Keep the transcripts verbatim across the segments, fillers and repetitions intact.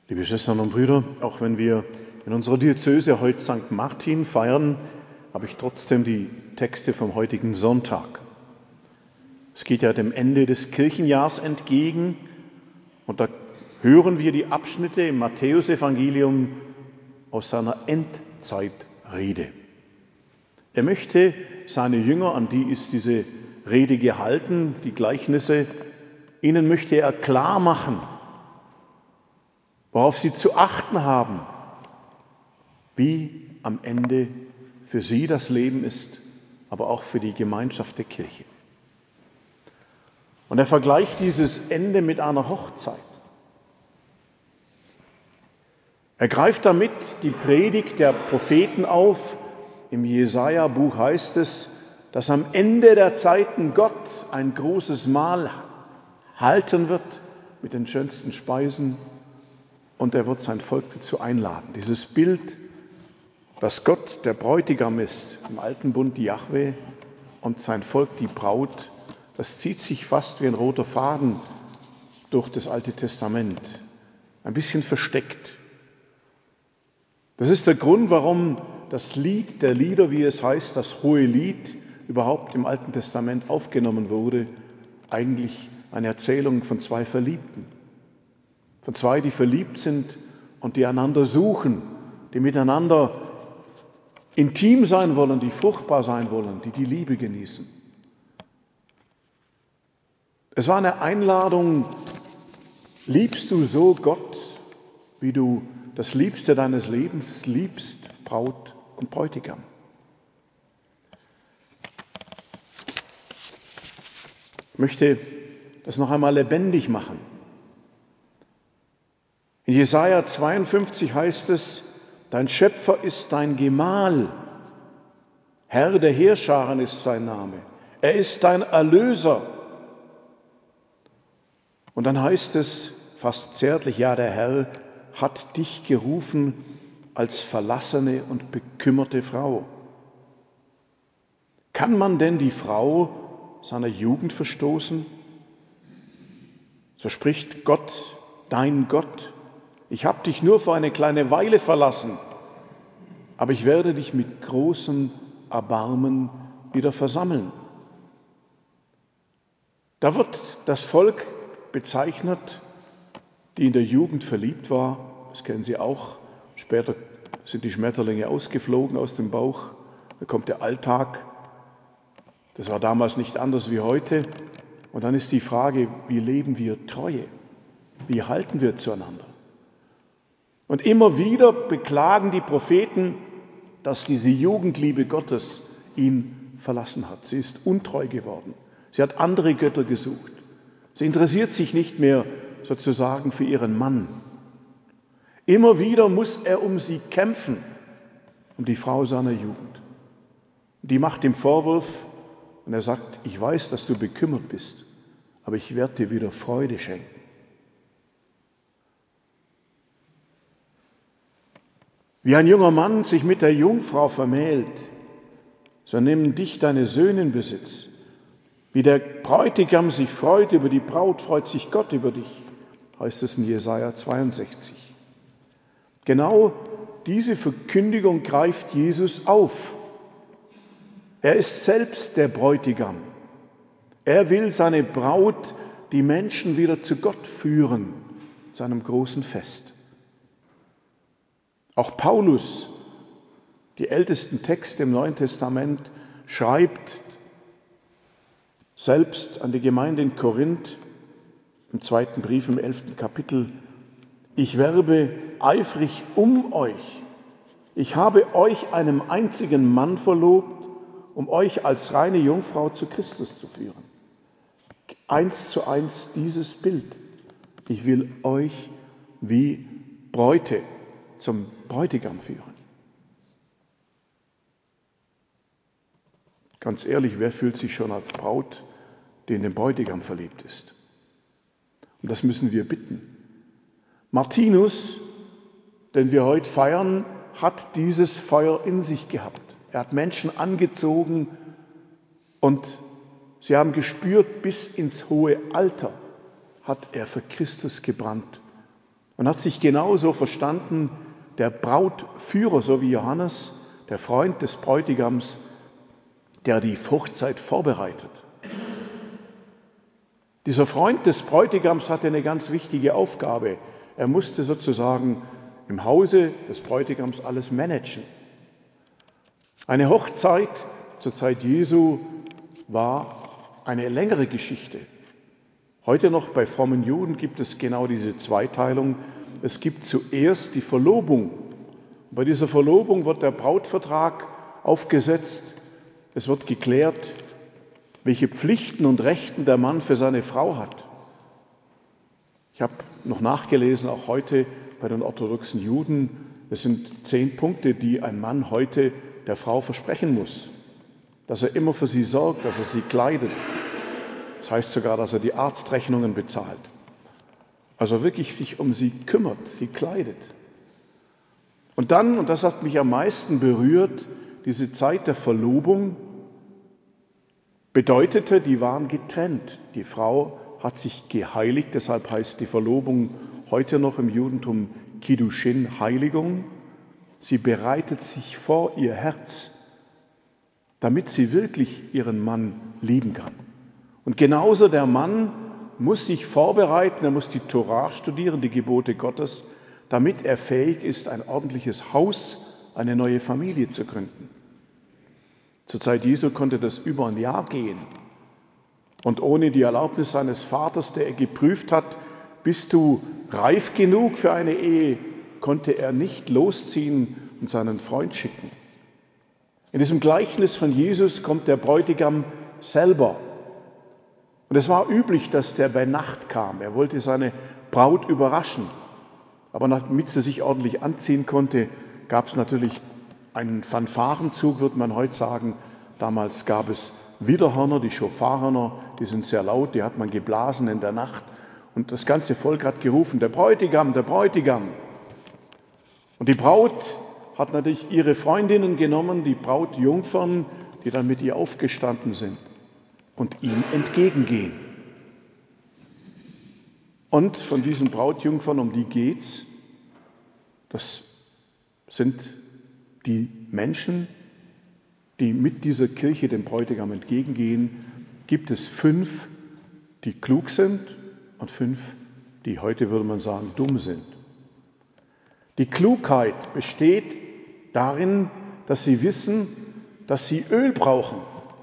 Liebe Schwestern und Brüder, auch wenn wir in unserer Diözese heute Sankt Martin feiern, habe ich trotzdem die Texte vom heutigen Sonntag. Es geht ja dem Ende des Kirchenjahrs entgegen und da hören wir die Abschnitte im Matthäusevangelium aus seiner Endzeitrede. Er möchte seine Jünger, an die ist diese Rede gehalten, die Gleichnisse, ihnen möchte er klar machen, worauf sie zu achten haben, wie am Ende für sie das Leben ist, aber auch für die Gemeinschaft der Kirche. Und er vergleicht dieses Ende mit einer Hochzeit. Er greift damit die Predigt der Propheten auf. Im Jesaja-Buch heißt es, dass am Ende der Zeiten Gott ein großes Mahl halten wird mit den schönsten Speisen und er wird sein Volk dazu einladen. Dieses Bild, dass Gott der Bräutigam ist, im alten Bund die Jahwe und sein Volk die Braut, das zieht sich fast wie ein roter Faden durch das Alte Testament, ein bisschen versteckt. Das ist der Grund, warum das Lied der Lieder, wie es heißt, das Hohe Lied, überhaupt im Alten Testament aufgenommen wurde, eigentlich eine Erzählung von zwei Verliebten. Von zwei, die verliebt sind und die einander suchen, die miteinander intim sein wollen, die fruchtbar sein wollen, die die Liebe genießen. Es war eine Einladung, liebst du so Gott, wie du das Liebste deines Lebens liebst, Braut und Bräutigam. Ich möchte das noch einmal lebendig machen. In Jesaja zweiundfünfzig heißt es, dein Schöpfer ist dein Gemahl, Herr der Heerscharen ist sein Name, er ist dein Erlöser. Und dann heißt es fast zärtlich, ja, der Herr hat dich gerufen als verlassene und bekümmerte Frau. Kann man denn die Frau seiner Jugend verstoßen? So spricht Gott, dein Gott, ich habe dich nur für eine kleine Weile verlassen, aber ich werde dich mit großem Erbarmen wieder versammeln. Da wird das Volk bezeichnet, die in der Jugend verliebt war, das kennen Sie auch, später sind die Schmetterlinge ausgeflogen aus dem Bauch, da kommt der Alltag, das war damals nicht anders wie heute und dann ist die Frage, wie leben wir Treue, wie halten wir zueinander? Und immer wieder beklagen die Propheten, dass diese Jugendliebe Gottes ihn verlassen hat. Sie ist untreu geworden. Sie hat andere Götter gesucht. Sie interessiert sich nicht mehr sozusagen für ihren Mann. Immer wieder muss er um sie kämpfen, um die Frau seiner Jugend. Die macht ihm Vorwurf und er sagt, ich weiß, dass du bekümmert bist, aber ich werde dir wieder Freude schenken. Wie ein junger Mann sich mit der Jungfrau vermählt, so nimm dich deine Söhne in Besitz. Wie der Bräutigam sich freut über die Braut, freut sich Gott über dich, heißt es in Jesaja zweiundsechzig. Genau diese Verkündigung greift Jesus auf. Er ist selbst der Bräutigam. Er will seine Braut, die Menschen wieder zu Gott führen, zu einem großen Fest. Auch Paulus, die ältesten Texte im Neuen Testament, schreibt selbst an die Gemeinde in Korinth, im zweiten Brief im elften Kapitel, ich werbe eifrig um euch. Ich habe euch einem einzigen Mann verlobt, um euch als reine Jungfrau zu Christus zu führen. Eins zu eins dieses Bild. Ich will euch wie Bräute zum Bräutigam führen. Ganz ehrlich, wer fühlt sich schon als Braut, die in den Bräutigam verliebt ist? Und das müssen wir bitten. Martinus, den wir heute feiern, hat dieses Feuer in sich gehabt. Er hat Menschen angezogen und sie haben gespürt, bis ins hohe Alter hat er für Christus gebrannt. Man hat sich genauso verstanden, der Brautführer, so wie Johannes, der Freund des Bräutigams, der die Hochzeit vorbereitet. Dieser Freund des Bräutigams hatte eine ganz wichtige Aufgabe. Er musste sozusagen im Hause des Bräutigams alles managen. Eine Hochzeit zur Zeit Jesu war eine längere Geschichte. Heute noch bei frommen Juden gibt es genau diese Zweiteilung. Es gibt zuerst die Verlobung. Bei dieser Verlobung wird der Brautvertrag aufgesetzt. Es wird geklärt, welche Pflichten und Rechten der Mann für seine Frau hat. Ich habe noch nachgelesen, auch heute bei den orthodoxen Juden, es sind zehn Punkte, die ein Mann heute der Frau versprechen muss. Dass er immer für sie sorgt, dass er sie kleidet. Das heißt sogar, dass er die Arztrechnungen bezahlt. Also wirklich sich um sie kümmert, sie kleidet. Und dann, und das hat mich am meisten berührt, diese Zeit der Verlobung bedeutete, die waren getrennt. Die Frau hat sich geheiligt, deshalb heißt die Verlobung heute noch im Judentum Kiddushin, Heiligung. Sie bereitet sich vor, ihr Herz, damit sie wirklich ihren Mann lieben kann. Und genauso der Mann muss sich vorbereiten, er muss die Torah studieren, die Gebote Gottes, damit er fähig ist, ein ordentliches Haus, eine neue Familie zu gründen. Zur Zeit Jesu konnte das über ein Jahr gehen. Und ohne die Erlaubnis seines Vaters, der er geprüft hat, bist du reif genug für eine Ehe, konnte er nicht losziehen und seinen Freund schicken. In diesem Gleichnis von Jesus kommt der Bräutigam selber. Und es war üblich, dass der bei Nacht kam. Er wollte seine Braut überraschen. Aber damit sie sich ordentlich anziehen konnte, gab es natürlich einen Fanfarenzug, würde man heute sagen. Damals gab es Widerhörner, die Schofarhörner, die sind sehr laut, die hat man geblasen in der Nacht. Und das ganze Volk hat gerufen, der Bräutigam, der Bräutigam. Und die Braut hat natürlich ihre Freundinnen genommen, die Brautjungfern, die dann mit ihr aufgestanden sind und ihm entgegengehen. Und von diesen Brautjungfern, um die geht's, das sind die Menschen, die mit dieser Kirche dem Bräutigam entgegengehen, gibt es fünf, die klug sind und fünf, die heute, würde man sagen, dumm sind. Die Klugheit besteht darin, dass sie wissen, dass sie Öl brauchen.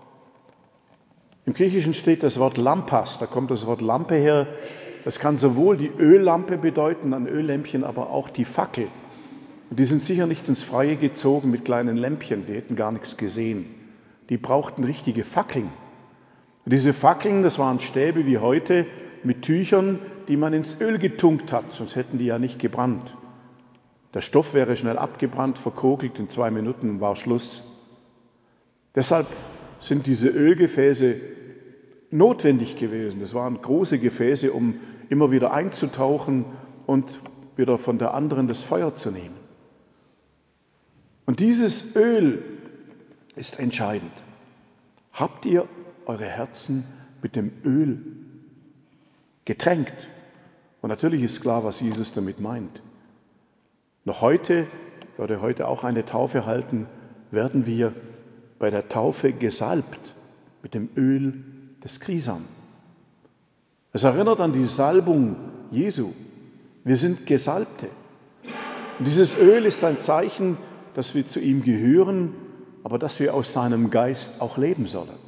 Im Griechischen steht das Wort Lampas, da kommt das Wort Lampe her. Das kann sowohl die Öllampe bedeuten, ein Öllämpchen, aber auch die Fackel. Und die sind sicher nicht ins Freie gezogen mit kleinen Lämpchen, die hätten gar nichts gesehen. Die brauchten richtige Fackeln. Und diese Fackeln, das waren Stäbe wie heute mit Tüchern, die man ins Öl getunkt hat, sonst hätten die ja nicht gebrannt. Der Stoff wäre schnell abgebrannt, verkokelt, in zwei Minuten war Schluss. Deshalb sind diese Ölgefäße notwendig gewesen. Das waren große Gefäße, um immer wieder einzutauchen und wieder von der anderen das Feuer zu nehmen. Und dieses Öl ist entscheidend. Habt ihr eure Herzen mit dem Öl getränkt? Und natürlich ist klar, was Jesus damit meint. Noch heute, ich werde heute auch eine Taufe halten, werden wir bei der Taufe gesalbt mit dem Öl des Krisam. Es erinnert an die Salbung Jesu. Wir sind Gesalbte. Und dieses Öl ist ein Zeichen, dass wir zu ihm gehören, aber dass wir aus seinem Geist auch leben sollen.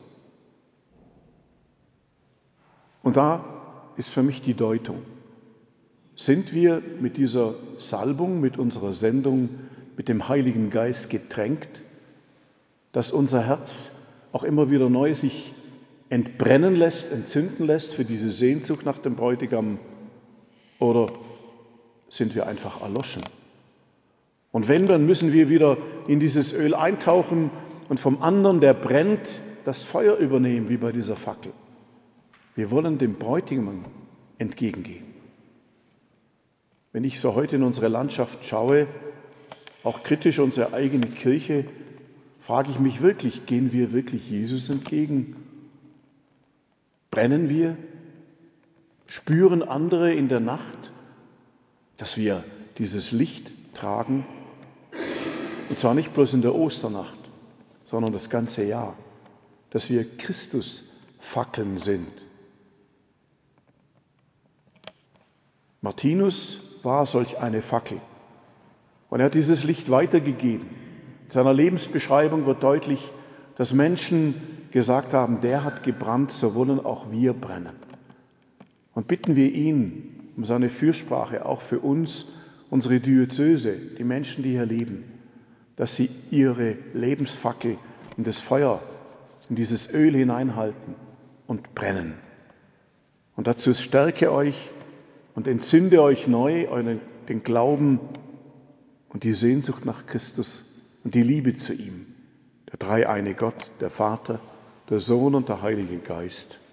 Und da ist für mich die Deutung. Sind wir mit dieser Salbung, mit unserer Sendung, mit dem Heiligen Geist getränkt, dass unser Herz auch immer wieder neu sich entbrennen lässt, entzünden lässt für diese Sehnsucht nach dem Bräutigam? Oder sind wir einfach erloschen? Und wenn, dann müssen wir wieder in dieses Öl eintauchen und vom anderen, der brennt, das Feuer übernehmen, wie bei dieser Fackel. Wir wollen dem Bräutigam entgegengehen. Wenn ich so heute in unsere Landschaft schaue, auch kritisch unsere eigene Kirche, frage ich mich wirklich, gehen wir wirklich Jesus entgegen? Brennen wir? Spüren andere in der Nacht dass wir dieses Licht tragen, und zwar nicht bloß in der Osternacht, sondern das ganze Jahr, dass wir Christusfackeln sind. Martinus war solch eine Fackel und er hat dieses Licht weitergegeben. In seiner Lebensbeschreibung wird deutlich, dass Menschen gesagt haben, der hat gebrannt, so wollen auch wir brennen. Und bitten wir ihn um seine Fürsprache, auch für uns, unsere Diözese, die Menschen, die hier leben, dass sie ihre Lebensfackel in das Feuer, in dieses Öl hineinhalten und brennen. Und dazu stärke euch und entzünde euch neu euren, den Glauben und die Sehnsucht nach Christus und die Liebe zu ihm, der dreieine Gott, der Vater, der Sohn und der Heilige Geist.